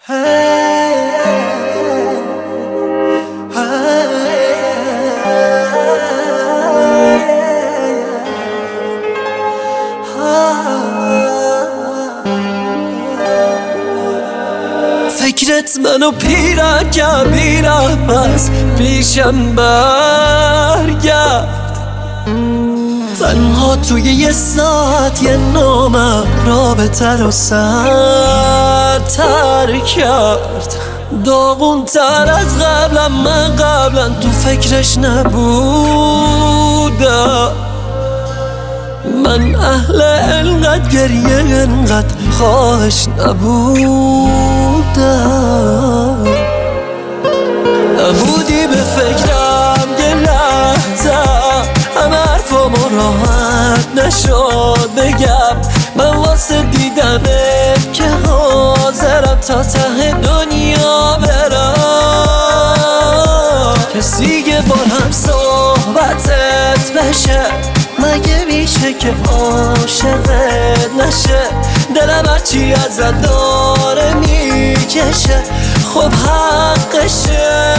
فکرت منو پیرم کرد میرم پس پیشم برگرد. تنها توی یه ساعت یه نامم رابطه رو سرتر کرد. داغون تر از قبلم، من قبلا تو فکرش نبودم. من اهل انقدر گریه انقدر خواهش نبودم. نبودی به فکرم یه لحظه، همه حرفامو راحت نشد بگم. من واسه دیدنت که حاضرم تا ته دنیا برم. کسی که با هم صحبتت بشه، مگه میشه که عاشقت نشه؟ دلم هرچی ازت داره میکشه، خب حقشه.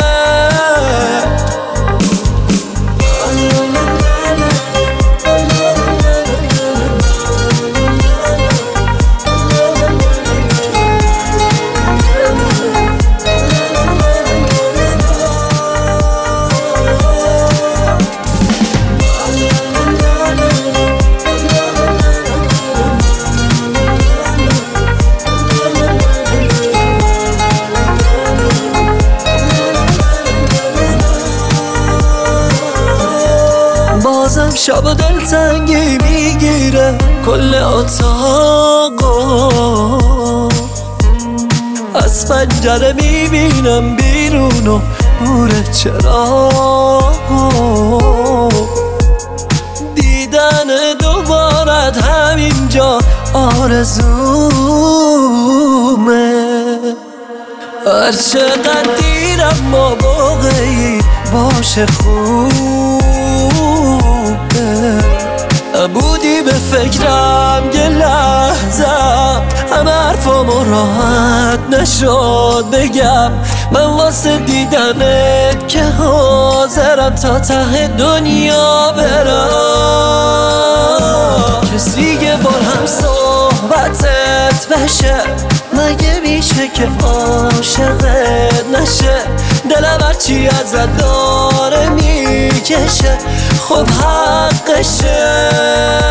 بازم شب دلتنگی میگیره کل اتاقو. از پنجره میبینم بیرون و نور چراغو. دیدن دوبارت همینجا آرزومه. هر چقدر دیرم ما واقعی باشه خوبه. نبودی به فکرم یه لحظه، همه حرفامو راحت نشد بگم. من واسه دیدنت که حاضرم تا ته دنیا برم. کسی که با هم صحبتت بشه، مگه میشه که عاشقت نشه؟ دلم هرچی ازت داره میکشه، خب حقشه.